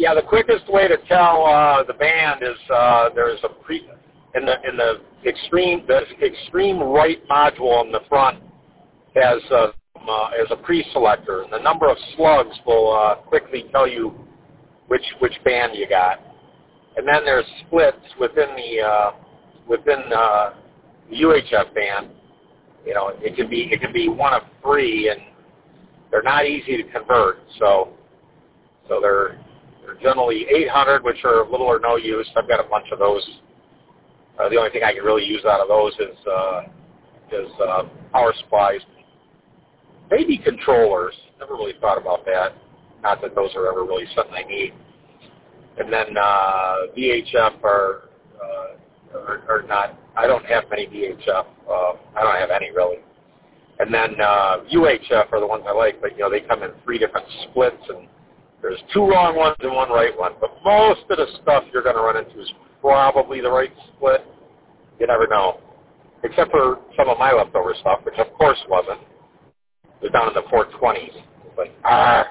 Yeah, the quickest way to tell the band is there's a in the extreme right module in the front has a pre-selector, and the number of slugs will quickly tell you which band you got. And then there's splits within the UHF band. You know, it can be one of three, and they're not easy to convert. So they're generally 800, which are little or no use. I've got a bunch of those. The only thing I can really use out of those is power supplies. Maybe controllers. Never really thought about that. Not that those are ever really something I need. And then VHF are not. I don't have many VHF. I don't have any really. And then UHF are the ones I like, but they come in 3 different splits, and there's 2 wrong ones and 1 right one. But most of the stuff you're going to run into is probably the right split. You never know, except for some of my leftover stuff, which of course wasn't. It was down in the 420s. It's like,